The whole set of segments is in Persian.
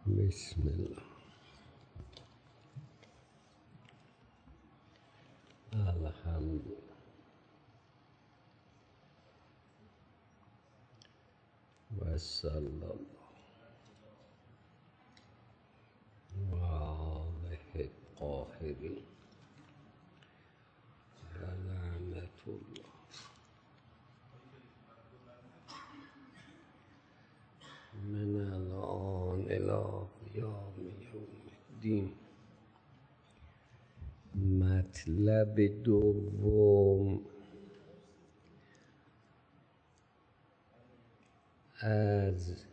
بسم الله. الحمد و صلی الله و آله الطاهرین و لعنة الله من الآن الی قیام یوم الدین. مطلب دوم از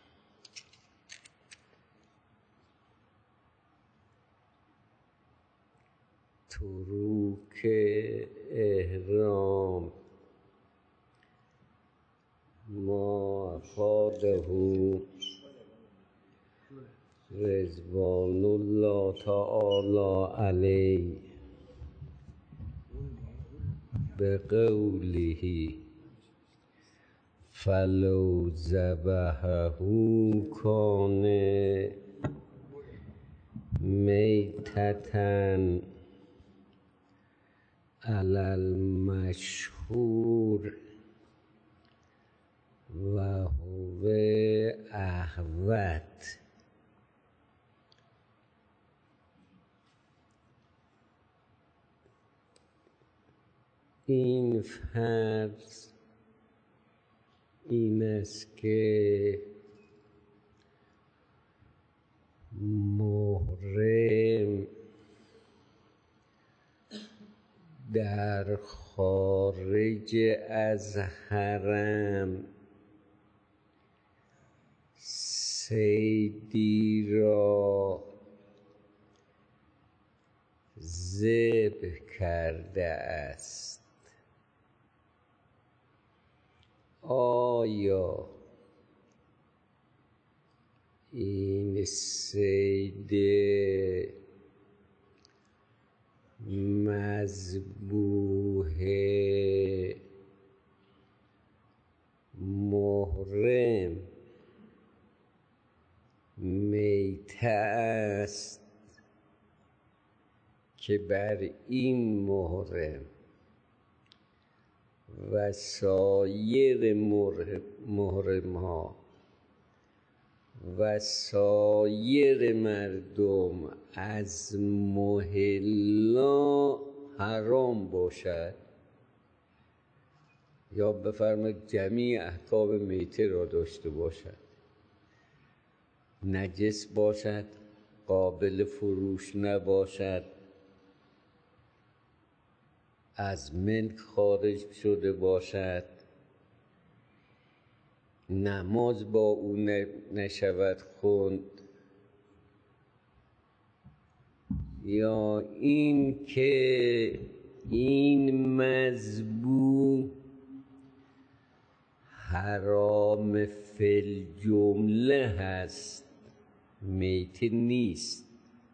تروک احرام ما افاده رضوان الله تعالی علیه بقوله فلو ذبحه کان میتة علی المشهور و هو احوط. این فرض این است که محرم در خارج از حرم صیدی را ذبح کرده است، آیا این صید مذبوح محرم میته است که بر این محرم و سایر محرم ها و سایر مردم از محلا حرام باشد، یا بفرمایید جمیع احکام میته را داشته باشد، نجس باشد، قابل فروش نباشد، از ملک خارج شده باشد، نماز با او نشود خوند، یا این که این مذبوح حرام فی الجمله هست، میته نیست،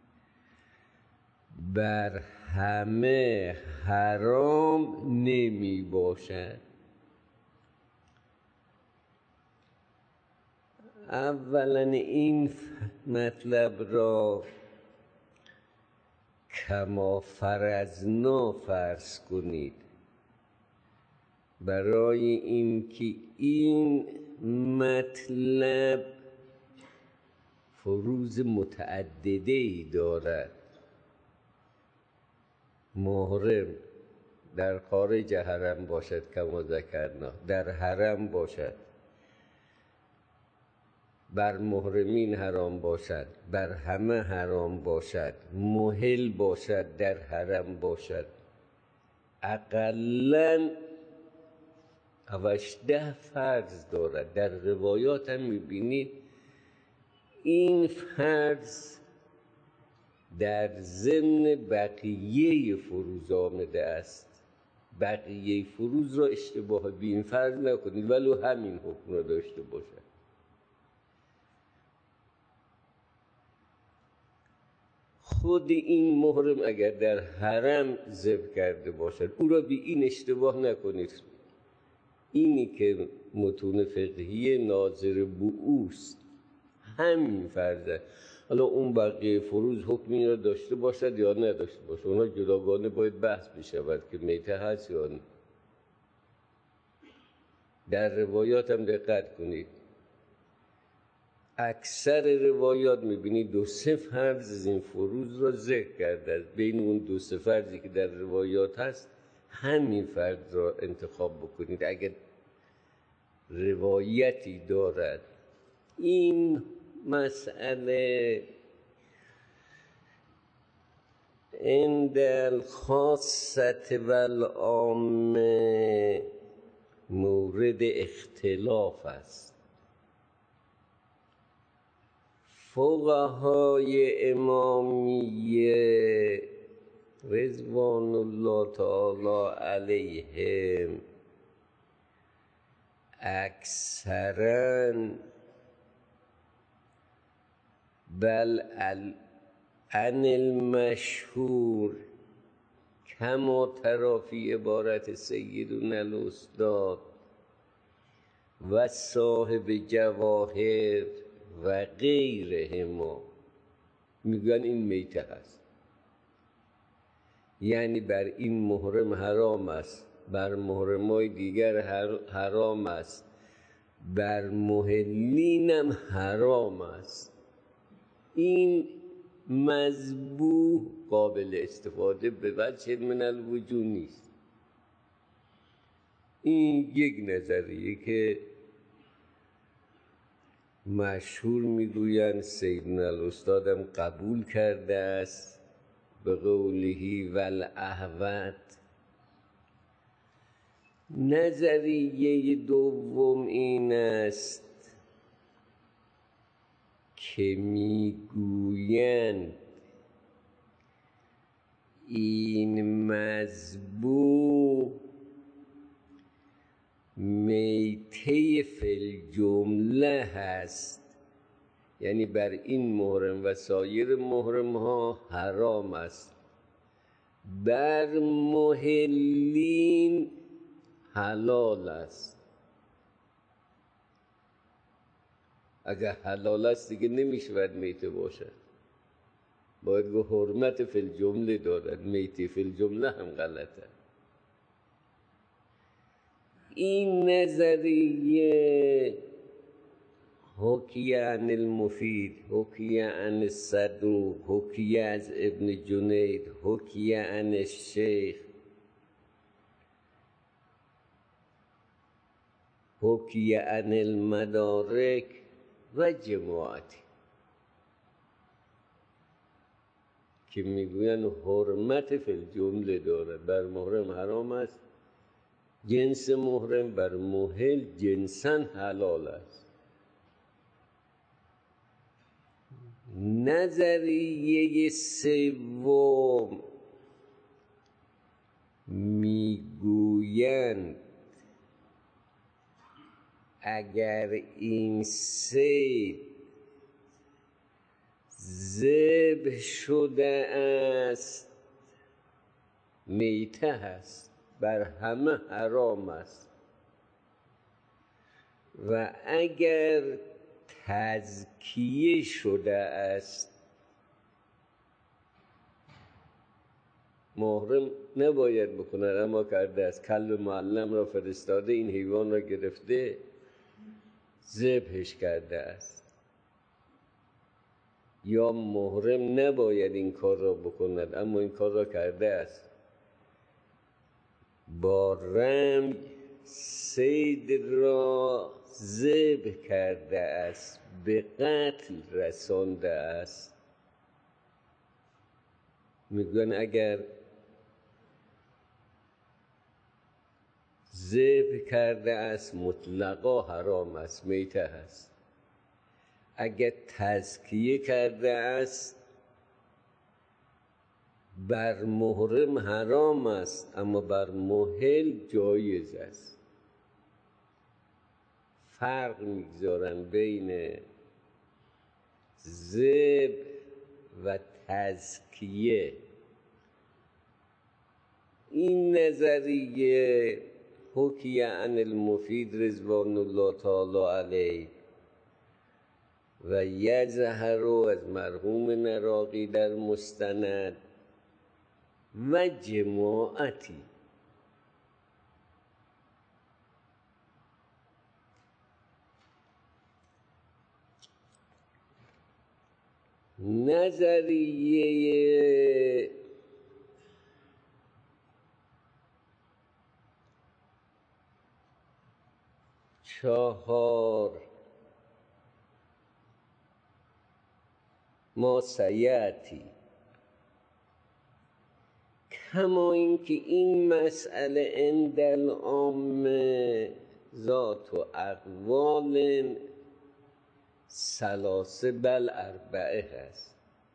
بر همه حرام نمی باشد. اولا این مطلب را کما فرضنا فرض کنید، برای اینکه این مطلب فروض متعدده‌ای دارد. محرم در خارج حرم باشد کما ذکرنا، در حرم باشد، بر محرمین حرام باشد، بر همه حرام باشد، محل باشد، در حرم باشد، اقلاً 18 فرض دارد. در روایات هم میبینید این فرض در ضمن بقیه فروض آمده است. بقیه فروض را اشتباه به این فرض نکنید ولو همین حکم را داشته باشد. خود این محرم اگر در حرم ذبح کرده باشد، او را به این اشتباه نکنید. اینی که متون فقهی ناظر به اوست همین فرضه. حالا اون بقیه فروز حکمی را داشته باشد یا نداشته باشد، اونا جداگانه باید بحث بشود که میته هست یا نه. در روایات هم دقت کنید، اکثر روایات میبینید 2-3 فرض از این فروز را ذکر کرده است. بین اون 2-3 فرضی که در روایات هست همین فرض را انتخاب بکنید. اگر روایتی دارد این مسئله عند الخاصة والعامة مورد اختلاف است. فقهای امامیه رضوان الله تعالی علیهم اکثراً بل عن المشهور کما تری فی عبارت سیدنا الاستاد و صاحب جواهر و غیرهما میگن این میته هست، یعنی بر این محرم حرام است، بر محرمای دیگر حرام است، بر محلین هم حرام است. این مذبوح قابل استفاده به وجه من الوجوه نیست. این یک نظریه که مشهور میگویند سیدنا الاستادم قبول کرده است به قوله والاحوط. نظریه دوم این است که میگویند این مذبوح میته فی الجمله هست، یعنی بر این محرم و سایر محرم ها حرام است، بر محلین حلال است. اگر حلال است دیگه نمیشود میته باشد، باید گفت حرمت فی الجمله دارد، میته فی الجمله هم غلطه. این نظریه حکی عن المفید، حکی عن الصدوق، حکی از ابن جنید، حکی عن الشیخ، حکی عن المدارک و جماعتی که میگوین حرمت فی الجمله دارد، بر محرم حرام است، جنس محرم بر محل جنساً حلال است. نظریه سوم میگویند اگر این صید ذبح شده است میته هست، بر همه حرام است، و اگر تزکیه شده است، محرم نباید بکند اما کرده است، کلب معلم را فرستاده، این حیوان را گرفته ذبحش کرده است، یا محرم نباید این کار را بکند اما این کار را کرده است، با رمی صید را ذبح کرده است، به قتل رسانده است. میگن اگر ذبح کرده است مطلقا حرام است، میته هست. اگر تزکیه کرده است بر محرم حرام است اما بر محل جایز است. فرق میگذارن بین ذبح و تزکیه. این نظریه حکی عن المفید رضوان الله تعالی علیه و یظهر از مرحوم نراقی در مستند و جماعتی نظریه چهار ما سیاتی، کما اینکه این مسئله عند العامه ذات و اقوال ثلاثه بل اربعه هست.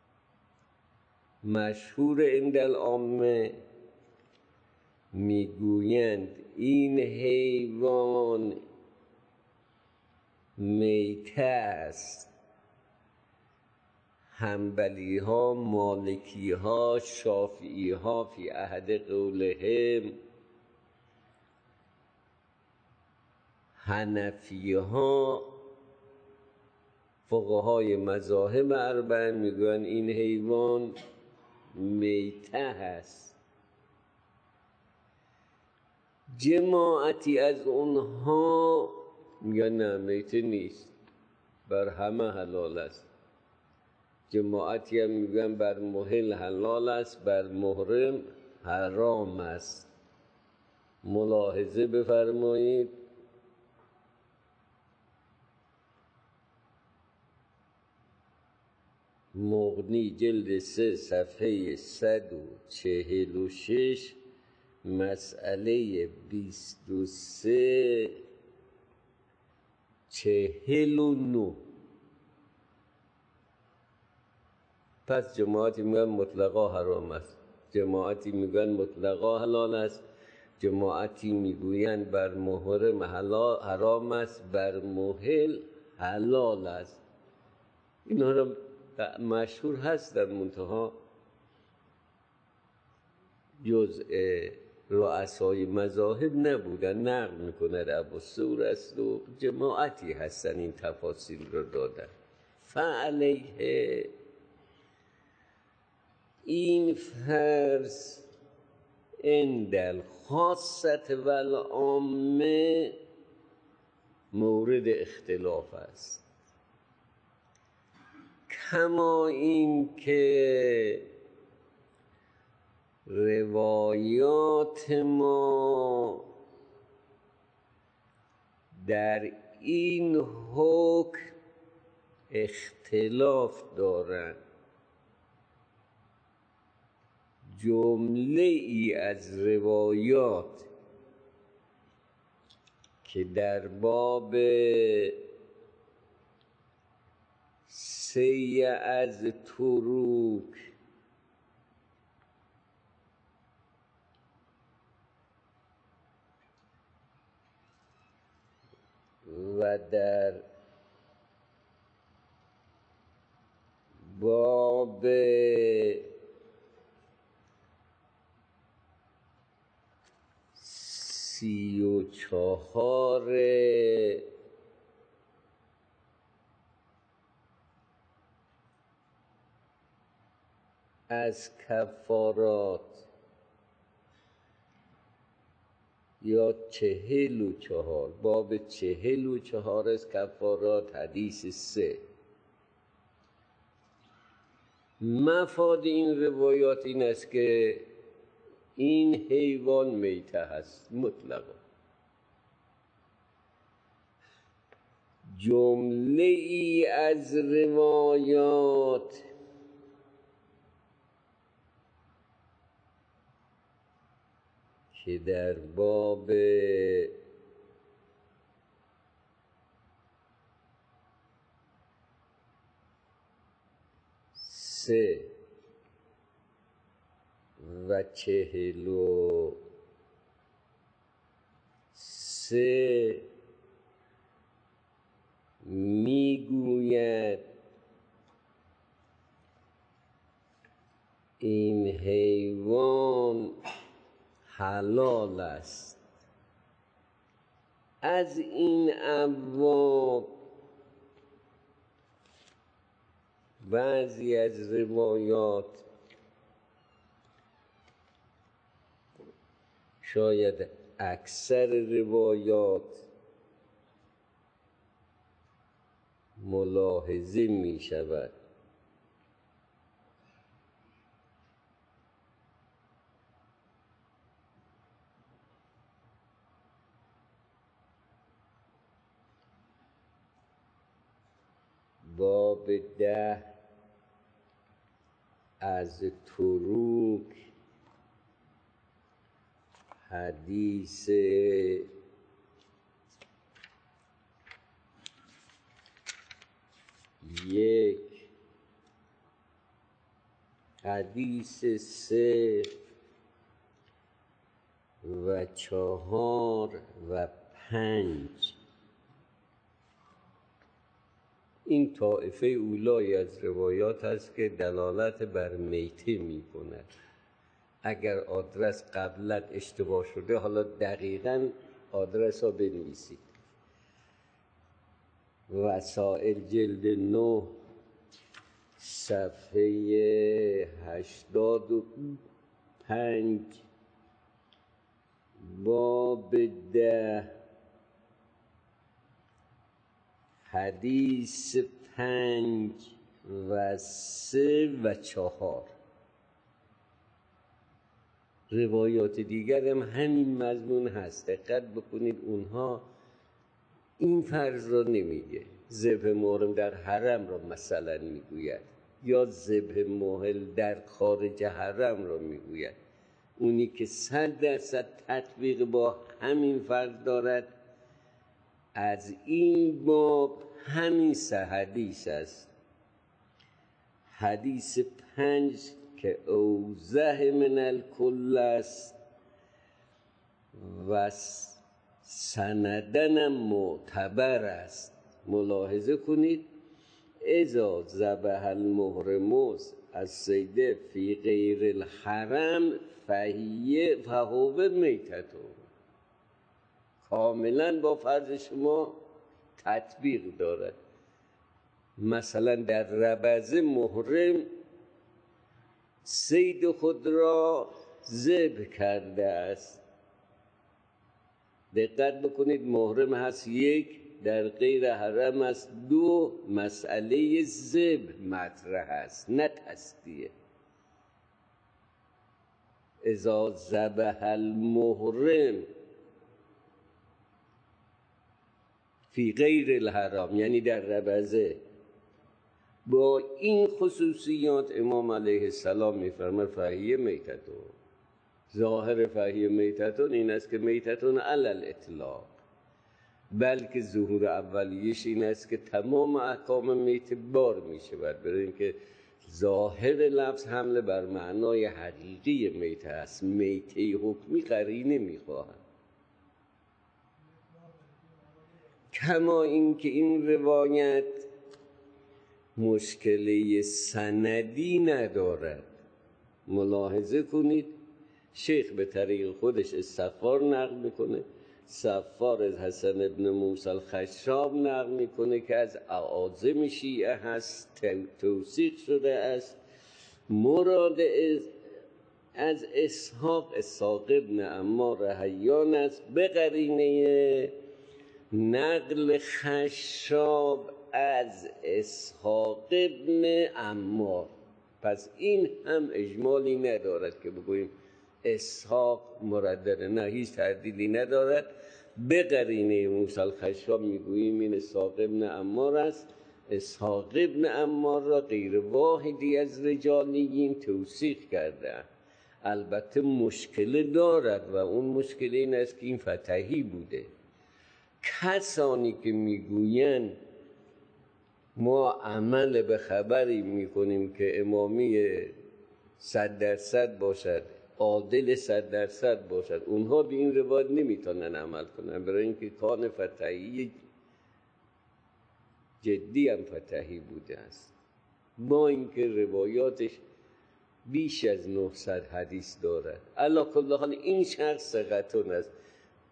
مشهور عند العامه میگویند این حیوان میته است. حنبلی ها، مالکی ها، شافعی ها فی احد قولهم، حنفی ها، فقهای مذاهب اربعه میگویند این حیوان میته هست. جماعتی از اونها میگن نه میته نیست، بر همه حلال است. جماعتی هم میگن بر محل حلال است، بر محرم حرام است. ملاحظه بفرمایید مغنی جلد 3 صفحه 146 مسئله 23 49. پس جماعتی میگن مطلقا حرام است، جماعتی میگن مطلقا حلال است، جماعتی میگویند بر محرم حرام است، بر محل حلال است. اینا را مشهور هست، در منتها جزء رؤسای مذاهب نبودن. نقل میکنه ابوالثور است و جماعتی هستن این تفاصیل رو دادن. فعلیه این فرض عند الخاصة و العامه مورد اختلاف است، کما این که روایات ما در این حکم اختلاف دارند. جمله ای از روایات که در باب سی از تروک و در باب 34 از کفارات یا 44 باب 44 از کفارات حدیث 3. مفاد این روایات این است که این حیوان میته هست مطلقا. جمله ای از روایات که در باب سه و 43 میگوید این حیوان حلال است. از این ابواب بعضی از روایات شاید اکثر روایات ملاحظه می شود باب 10 از تروک حدیث یک، حدیث 3 و 4 و 5. این طایفه اولای از روایات است که دلالت بر میته می کند. اگر آدرس قبلا اشتباه شده، حالا دقیقاً آدرس ها بنویسید. وسائل جلد 9 صفحه 85 باب 10 حدیث 5 و 3 و 4. روایات دیگر هم همین مضمون هست. دقت بکنید اونها این فرض را نمیگه. ذبح محرم در حرم را مثلا میگوید یا ذبح محل در خارج حرم را میگوید. اونی که 100% تطبیق با همین فرض دارد از این باب همین 3 حدیث است. حدیث 5 که اوضح من الکل است و سندن معتبر است. ملاحظه کنید اذا ذبح المحرم از صید فی غیر الحرم فهو میتتون. کاملا با فرض شما تطبیق دارد. مثلا در ربض محرم صید خود را ذبح کرده است. دقت بکنید محرم هست 1، در غیر حرم است 2، مسئله ذبح مطرح است نه تصدیه. اذا ذبح المحرم فی غیر الحرام یعنی در ربضه. با این خصوصیات امام علیه السلام میفرماید فهیه میتتون. ظاهر فهیه میتتون این است که میتتون علی الاطلاق، بلکه ظهور اولیش این است که تمام احکام میت بار میشود، برای اینکه ظاهر لفظ حمله بر معنای حقیقی میت است. میته حکمی قرینه میخواهد. کما اینکه این روایت مشکله سندی ندارد. ملاحظه کنید شیخ به طریق خودش استغفار نقل میکنه، صفار از حسن ابن موسی الخشاب نقل میکنه که از اعاظم شیعه هست، توثیق شده است. مراد از اسحاق ابن عمار حیان است به قرینه نقل خشاب از اسحاق ابن عمار. پس این هم اجمالی ندارد که بگوییم اسحاق مردده، نه هیچ تردیدی ندارد. به قرینه موسی الخشاب میگوییم این اسحاق ابن عمار است. اسحاق ابن عمار را غیر واحدی از رجالیین توثیق کرده. البته مشکل دارد و اون مشکل این است که این فتحی بوده. کسانی که میگویند ما عمل به خبری میکنیم که امامی 100% باشد، عادل 100% باشد، اونها به این روایت نمیتونن عمل کنن، برای اینکه کان فتحی جدی هم فتحی بوده است. با اینکه روایاتش بیش از 900 حدیث دارد. علی کل حال این شخص ثقتون است.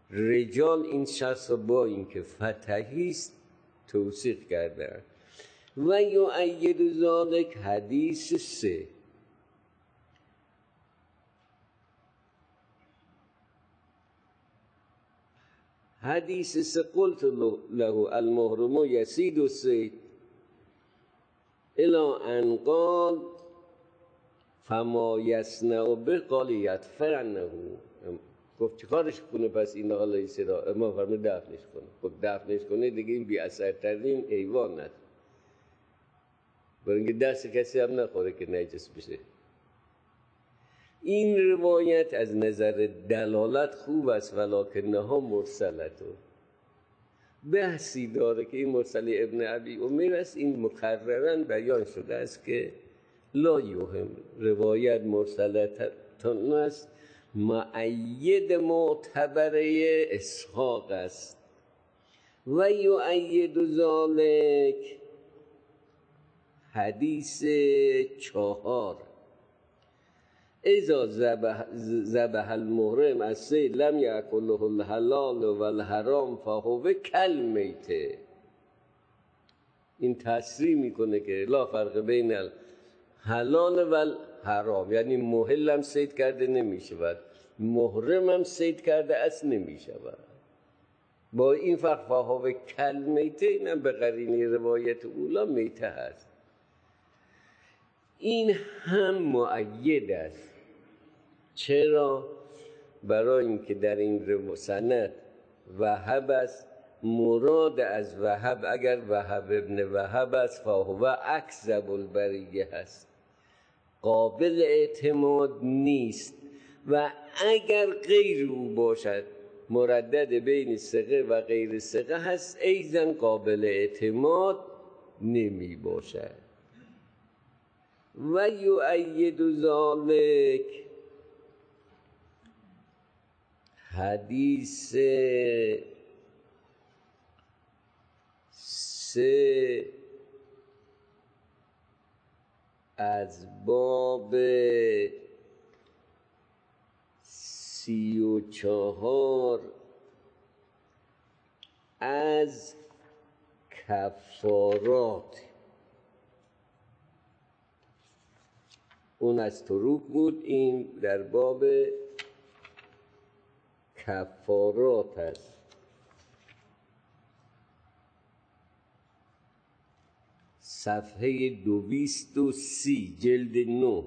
رجال این شخص با اینکه فتحی است توثیق کردند. و یؤید ذالک حدیث 3. حدیث 3 قلت له المحرم یصید الصید الی ان قال فما یصنع به قال یدفنه. گفت چیکارش کنه پس این حالا صدا ما فرمود دفنش کنه. خب دفنش کنه دیگه این بی اثرترین حیوان است، برای اینکه دست کسی هم نخوره که نجس بشه. این روایت از نظر دلالت خوب است ولکنها مرسلت، بحثی داره که این مرسل ابن ابی امیر است. این مکررا بیان شده است که لا یوهم، روایت مرسلتان است، مؤید معتبره اسحاق است. و یؤید ذالک حدیث 4 اذا ذبح المحرم الصید لم یأکله الحلال و الحرام فهو کالمیت. این تصریح میکنه که لا فرق بین الحلال و الحرام، یعنی محل هم صید کرده نمیشود، محرم هم صید کرده است نمیشود. با این فرق فهو کالمیت، اینم به قرینه روایت اولا میته هست. این هم مؤید است. چرا؟ برای اینکه در این سند وهب است، مراد از وهب اگر وهب ابن وهب است فهو اکذب البریه هست، قابل اعتماد نیست. و اگر غیر او باشد، مردد بین ثقه و غیر ثقه هست، ایضا قابل اعتماد نمی باشد. و یؤید ذالک حدیث 3 از باب 34 از کفارات. اون از تروک بود، این در باب کفارات است. صفحه 230 جلد 9.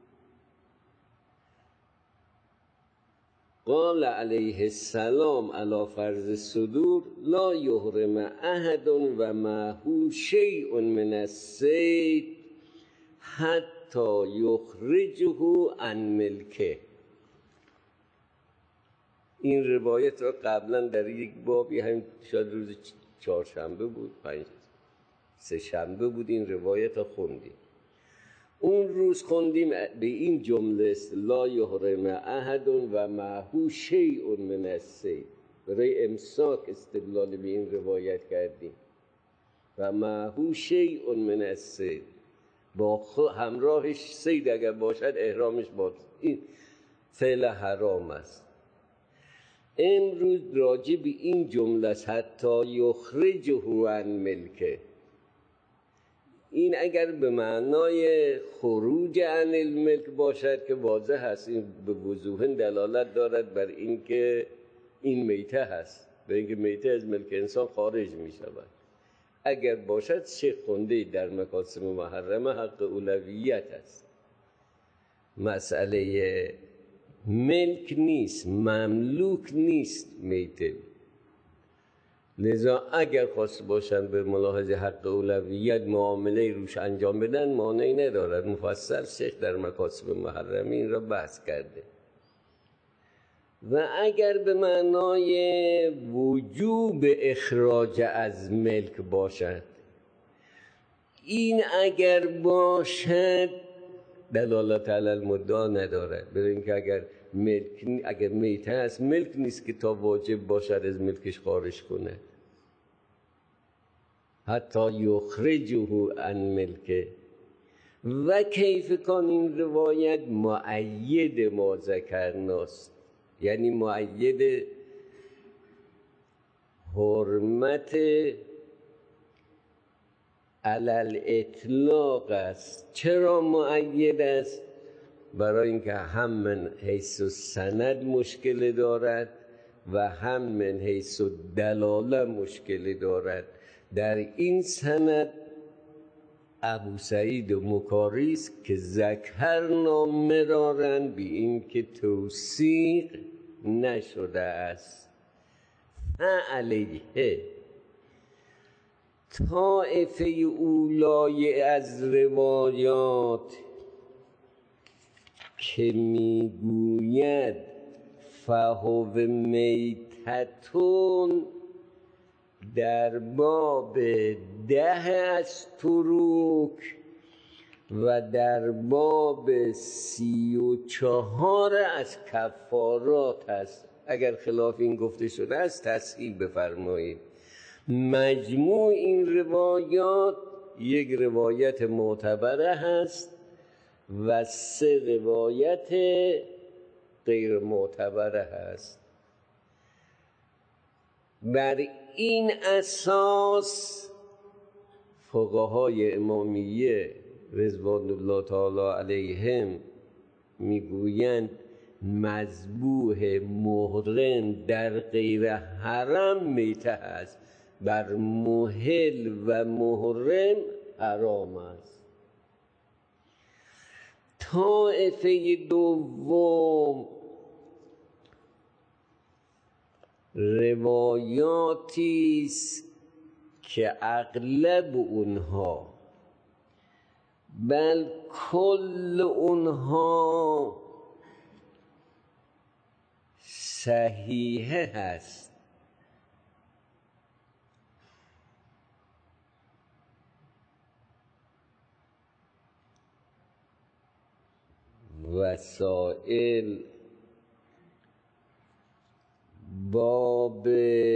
قال علیه السلام علی فرض الصدور لا یحرم احد و معه شیء من الصید حتی یخرجه عن ملکه. این روایت را قبلا در یک بابی، همین شاید روز 4شنبه بود، 3 شنبه بود، این روایت را خوندیم. اون روز خوندیم به این جمله است لا یحرم احد و معه شیء من الصید، برای امساک استدلال به این روایت کردیم. و معه شیء من الصید، با همراهش صید اگر باشد احرامش باز، این فعل حرام است. امروز راجع به این جمله است حتی یخرجه عن ملکه. این اگر به معنای خروج عن الملک باشد که واضح هست، این به وضوح دلالت دارد بر اینکه این میته هست، به اینکه میته از ملک انسان خارج می شود. اگر باشد شیخ خونده در مکاسب محرمه حق اولویت است، مسئله ملک نیست، مملوک نیست میته. لذا اگر خواست باشن به ملاحظ حق اولویت معامله روش انجام بدن مانعی ندارد. مفصل شیخ در مکاسب محرمه این را بحث کرده. و اگر به معنای وجوب اخراج از ملک باشد، این اگر باشد دلالت علی المدعا ندارد، برای اینکه اگر میته است ملک نیست که تا واجب باشد از ملکش خارج کنه. حتی یخرجه عن ملکه. و کیف کان این روایت مؤید ما ذکرناست، یعنی مؤید حرمت علل اطلاق است. چرا مؤید است؟ برای اینکه هم من حیث سند مشکل دارد و هم من حیث دلاله مشکل دارد. در این سند ابو سعید مکاری است که ذکرنا مرارا بی این که توثیق نشده است. علیه طائفه اولای از روایات که میگوید فهو میتتون در باب 10 از تروک و در باب 34 از کفارات است. اگر خلاف این گفته شده است تصحیح بفرمایید. مجموع این روایات یک روایت معتبره هست و 3 روایت غیر معتبره هست. بر این اساس فقهای امامیه رضوان الله تعالی علیهم میگویند مذبوح محرم در غیر حرم میته است، بر محل و محرم حرام است. طائفه دوم روایاتی است که اغلب اونها بل کل اونها صحیحه هست. وسائل باب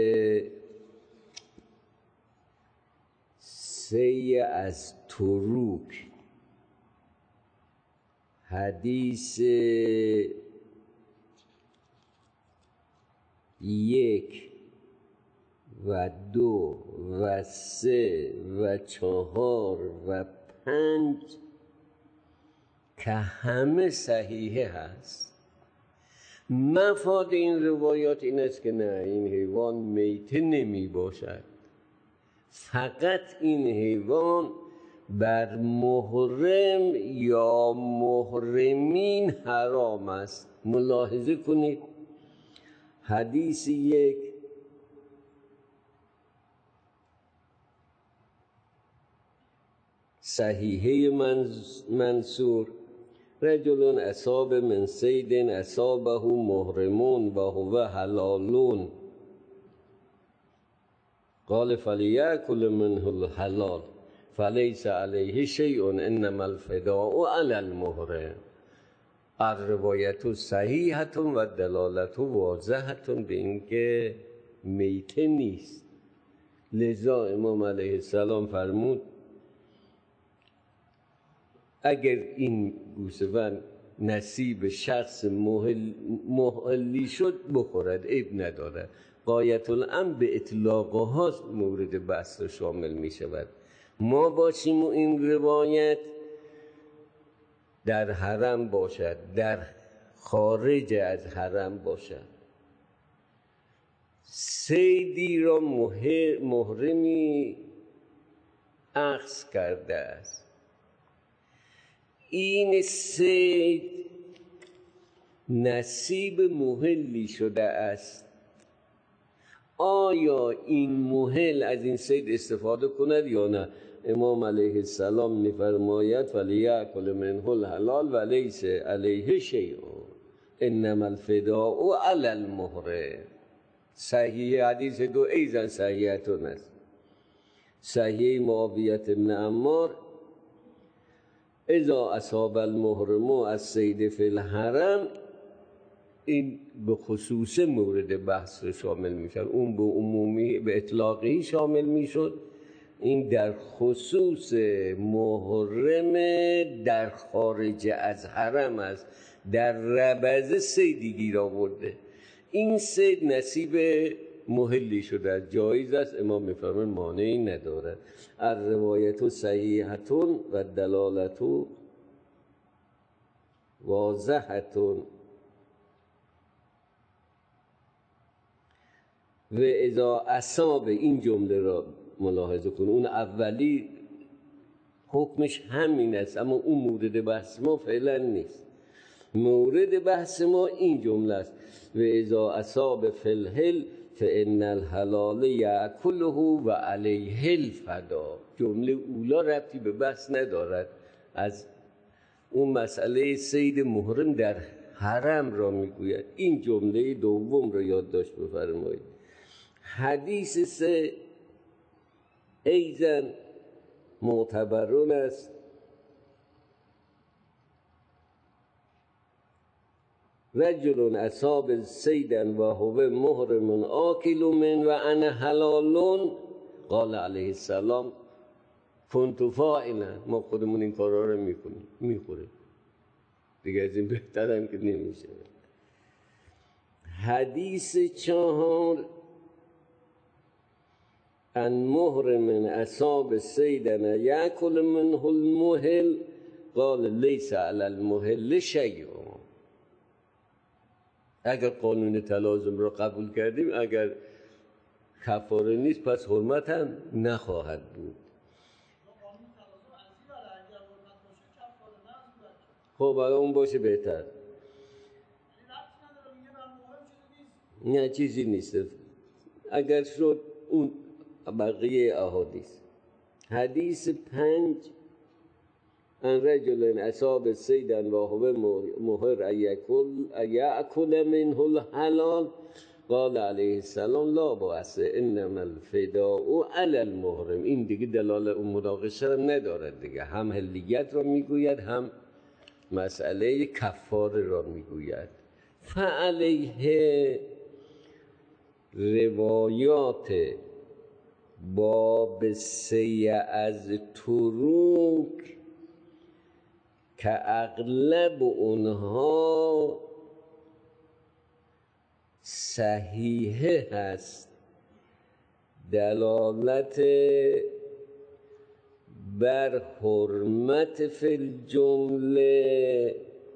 3 از تروک حدیث 1 و 2 و 3 و 4 و 5 که همه صحیحه هست. مفاد این روایات این است که نه، این حیوان میته نمی باشد، فقط این حیوان بر محرم یا محرمین حرام است. ملاحظه کنید حدیث 1 صحیحه منصور رجل اصاب من صید اصابه محرمون و هو حلالون قال فلیأکل منه الحلال فلیس علیه شیء انما الفداء علی المحرم. الروایت صحیحه و دلالت واضحه به اینکه میته نیست. لذا امام علیه السلام فرمود اگر این گوسفند نصیب شخص محلی شد بخورد، عیب ندارد. غایت الامر به اطلاقها مورد بحث شامل می شود. ما باشیم و این روایت در حرم باشد، در خارج از حرم باشد، صیدی را محرمی اخذ کرده است، این صید نصیب محلی شده است، آیا این محل از این صید استفاده کند یا نه؟ امام علیه السلام می‌فرماید فلیأکل منه الحلال و لیس علیه شیء انما الفداء علی المحرم. صحیح حدیث 2 ایضا صحیحتون است. صحیح معاویه بن عمار اذا اصاب المحرم از صید فی الحرم، این به خصوص مورد بحث شامل میشن. اون به عمومی به اطلاقی شامل میشد، این در خصوص محرم در خارج از حرم است. در ربض صیدی گیر آورده، این صید نصیب محلی شده است، جایز است. امام میفرمایند مانعی ندارد. الروایت صحیحة و دلالت واضحة. و اذا اصاب، این جمله را ملاحظه کن، اون اولی حکمش همین است، اما اون مورد بحث ما فعلا نیست. مورد بحث ما این جمله است: و اذا اصاب فی الحل فان الحلال یأکله و علیه الفدا. جمله اولا ربطی به بحث ندارد، از اون مسئله صید محرم در حرم را میگوید. این جمله دوم را یادداشت بفرمایید. حدیث سه ایضا معتبرون است. رجل اصاب صیدا و هو محرم آکل من و انا حلال قال علیه السلام کنت فاعلا. ما خودمون این کارا رو میکنیم، میخوریم دیگه، از این بهتر هم که نمیشه. حدیث چهار: ان محرم اصاب صیدا یأکل منه المحل قال لیس علی المحل شیء. اگر قانون تلازم را قبول کردیم، اگر کفاره نیست، پس حرمت هم نخواهد بود. خب اگر اون باشه بهتر. نه چیزی نیست. اگر شد اون بقیه احادیث. حدیث پنج: ان رجل اصاب صیدا و هو محر یأکل منه الحلال قال علیه السلام لا بأس انما الفداء علی المحرم. این دیگه دلالت مناقشه ندارد دیگه، هم حلیت را میگوید هم مسئله کفاره را میگوید. فعلیه روایات باب سیع از تروک که اغلب اونها صحیحه هست، دلالت بر حرمت فی الجمله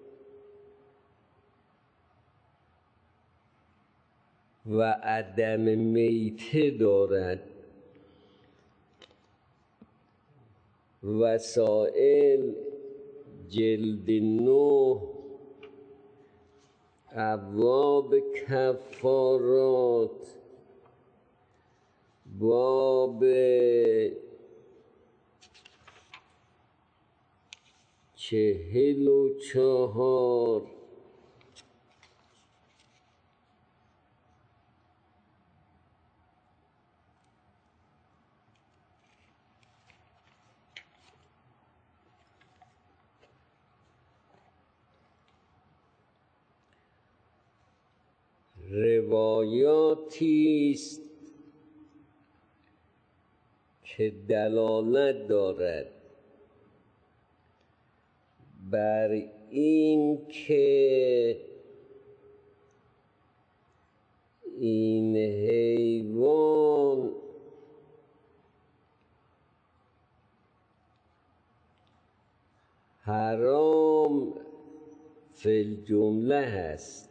و عدم میته دارد. وسائل جلد 9 ابواب کفارات باب 44 روایاتی است که دلالت دارد بر این که این حیوان حرام فی الجمله هست،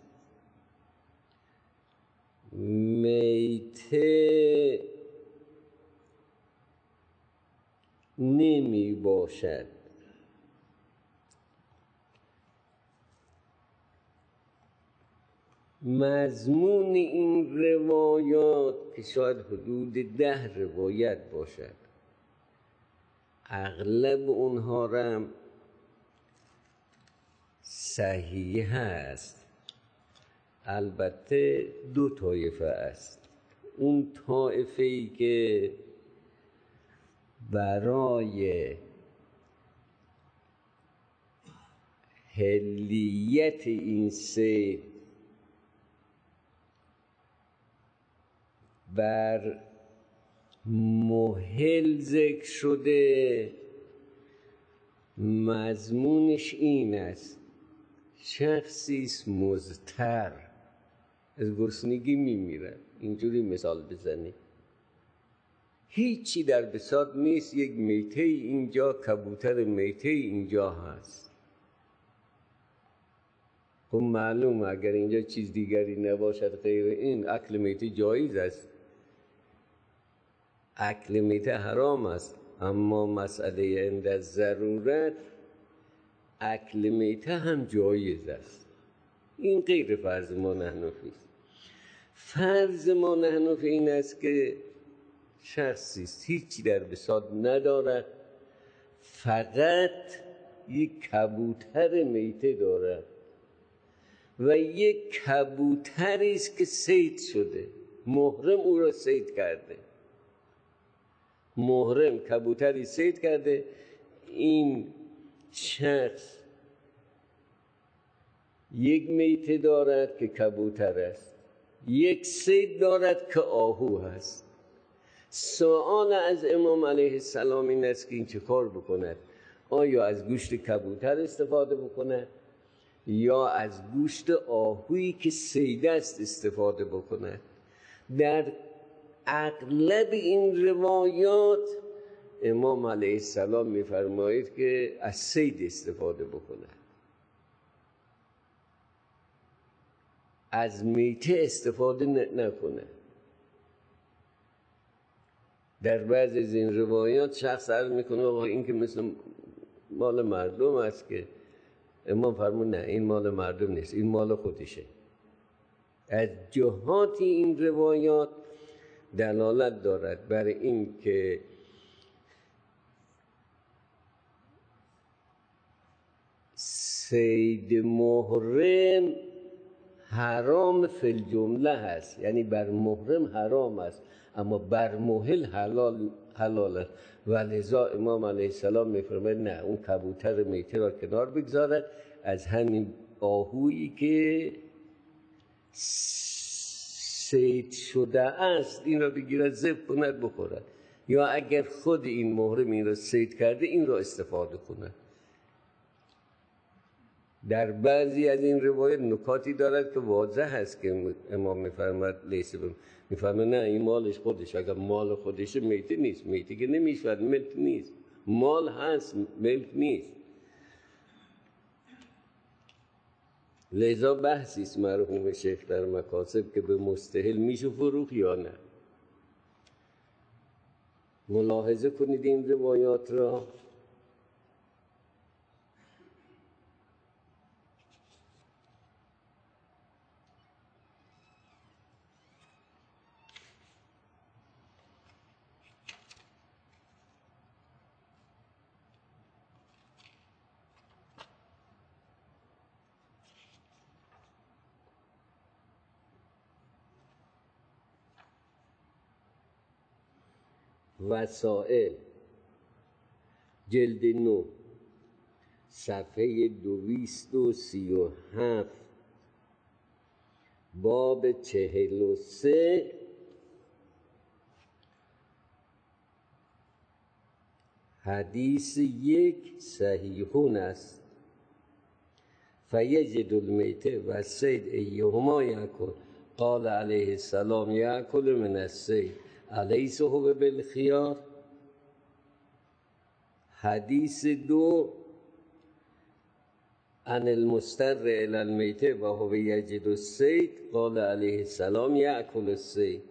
میته نمی باشد. مضمون این روایات که شاید حدود 10 روایت باشد، اغلب اونها هم صحیح است. البته 2 طایفه است. اون طایفه‌ای که برای حلیت این صید بر محل ذکر شده، مضمونش این است: شخصی است مضطر، از گرسنگی میمیرن. اینجوری مثال بزنید. هیچی در بساط نیست، یک میته اینجا، کبوتر میته اینجا هست. خب معلوم اگر اینجا چیز دیگری نباشد غیر این، اکل میته جایز است، اکل میته حرام است، اما مسئله عند ضرورت اکل میته هم جایز است. این غیر فرض ما نحنفی است. فرض ما نحنفی این است که شخصی هیچی در بساط ندارد، فقط یک کبوتر میته دارد و یک کبوتری است که صید شده، محرم او را صید کرده، محرم کبوتری صید کرده. این شخص یک میته دارد که کبوتر است، یک صید دارد که آهو هست. سوال از امام علیه السلام این است که این چه کار بکند؟ آیا از گوشت کبوتر استفاده بکند یا از گوشت آهویی که صید است استفاده بکند؟ در اغلب این روایات امام علیه السلام می‌فرماید که از صید استفاده بکند، از میته استفاده نکنه. در بعضی از این روایات شخص عرض میکنه آقا این که مثل مال مردم است، که امام فرمود نه این مال مردم نیست، این مال خودشه. از جهات این روایات دلالت دارد بر این که صید محرم حرام فی الجمله هست، یعنی بر محرم حرام است اما بر محل حلال است. و لذا امام علیه السلام میفرماید نه، اون کبوتر میته را کنار بگذارد، از همین آهویی که صید شده است این را بگیرد ذبح کند بخورد، یا اگر خود این محرم این را صید کرده این را استفاده کند. در بعضی از این روایت نکاتی دارد که واضح است که امام میفرماید لیس میفرماید نه این مالش خودش، اگر مال خودش میته نیست، میته که نمیشود، ملک نیست، مال هست ملک نیست. لذا بحثی است مرحوم شیخ در مکاسب که به مستحل میشه فروخت یا نه. ملاحظه کنید این روایات را. وسائل جلد 9 صفحه 237 باب 43 حدیث 1 صحیحون است. فیجد المیته و الصید ایهما یأکل قال علیه السلام یأکل من الصید الیس هو بالخیار. حدیث 2 عن المستر الی المیته و هو یجد الصید قال علیه السلام یأکل الصید.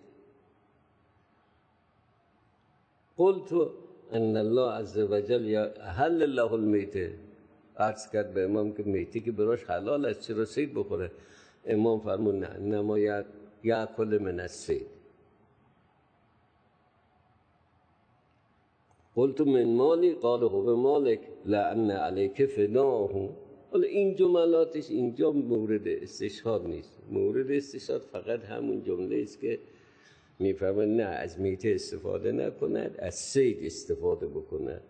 قلت ان الله عز وجل احل له المیته. عرض کرد به امام که میته که براش حلال است چرا صید بخوره؟ امام فرمود نه، انما یأکل من الصید. قلت من مالی قال هو مالک لأن علیک فداه. حالا این جملاتش اینجا مورد استشهاد نیست، مورد استشهاد فقط همون جمله است که میفرماید نه از میته استفاده نکند، از صید استفاده بکند.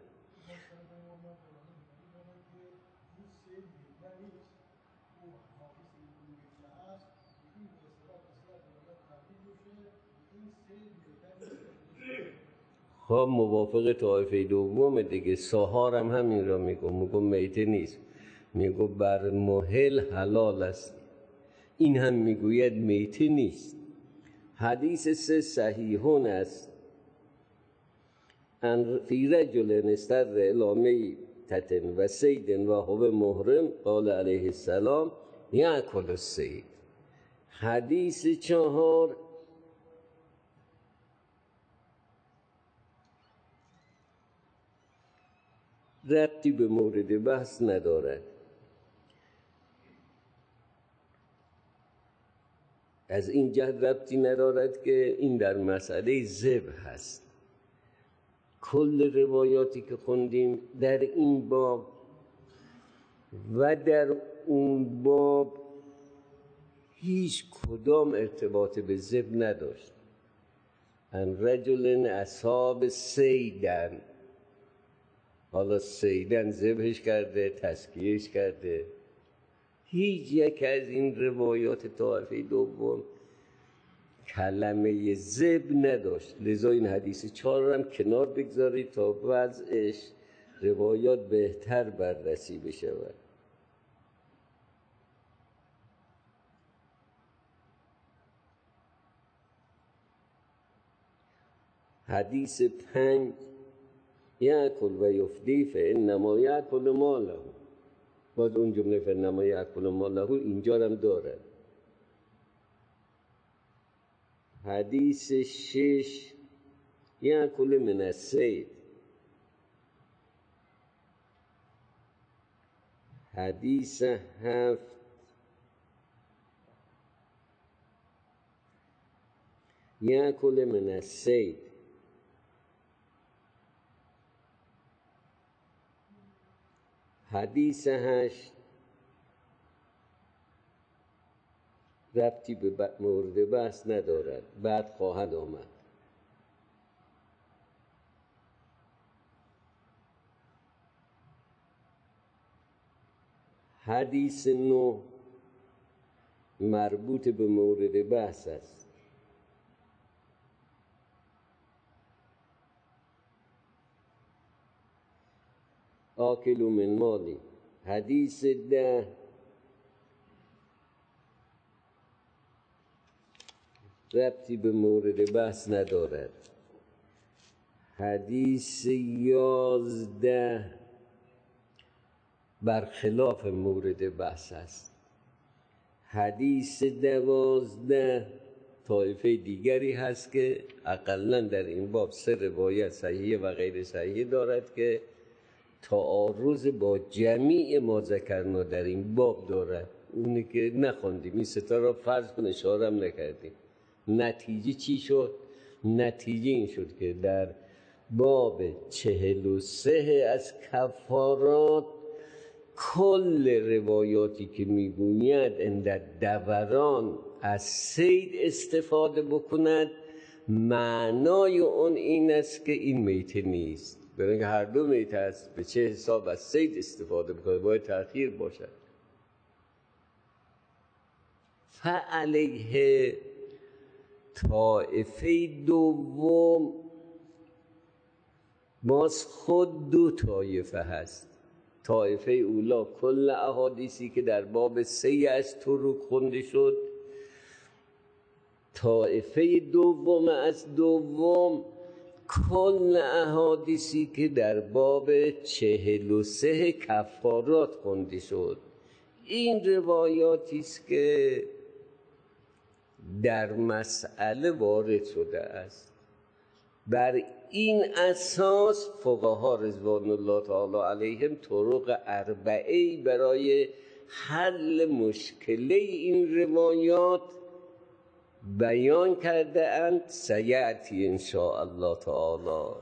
خب موافق طایفه دوم دیگه. سحار هم همین را میگم میگم میته نیست، میگم بر محل حلال است، این هم میگوید میته نیست. حدیث 3 صحیحون است. ان فی رجل استر الی میتة و صید و هو محرم قال علیه السلام یأکل الصید. حدیث 4 ربطی به مورد بحث ندارد. از این جهت ربطی ندارد که این در مسئله ذبح هست. کل روایاتی که خوندیم در این باب و در اون باب هیچ کدام ارتباط به ذبح نداشت. ان رجل اصحاب صیدن، حالا صیدن ذبحش کرده، تزکیهش کرده. هیچ یک از این روایات طایفه دوم کلمه ذبح نداشت. لذا این حدیث 4 هم کنار بگذارید تا وضعش روایات بهتر بررسی بشود. حدیث 5 یأکل و یفدی فانما یأکل ماله. باز اون جمله فانما یأکل ماله اینجا هم داره. حدیث 6 یأکل من الصید. حدیث 7 یأکل من الصید. حدیث 8 ربطی به مورد بحث ندارد، بعد خواهد آمد. حدیث 9 مربوط به مورد بحث است. آکل من مالی. حدیث 10 ربطی به مورد بحث ندارد. حدیث 11 برخلاف مورد بحث است. حدیث 12 طایفه دیگری هست که اقلاً در این باب 3 روایت صحیح و غیر صحیح دارد که تعارض با جمیع ما ذکرنا در این باب دارد. اونی که نخوندیم، این 3 را فرض کن اشاره هم نکردیم. نتیجه چی شد؟ نتیجه این شد که در باب 43 از کفارات کل روایاتی که میگوید اندر دوران از صید استفاده بکند، معنای اون این است که این میته نیست. برای اینکه هر دو میته است، به چه حساب از صید استفاده بکنه؟ باید تأخیر باشد. فعلیه طائفه دوم باز خود 2 طایفه هست. طایفه اولا کل احادیثی که در باب 3 از طرق خونده شد. طایفه دوم از دوم کل احادیثی که در باب 43 کفارات خونده شد. این روایاتی است که در مسئله وارد شده است. بر این اساس فقها رضوان الله تعالی علیهم طرق 4 برای حل مشکل این روایات بیان کرده اند. سیأتی ان شاء الله تعالی.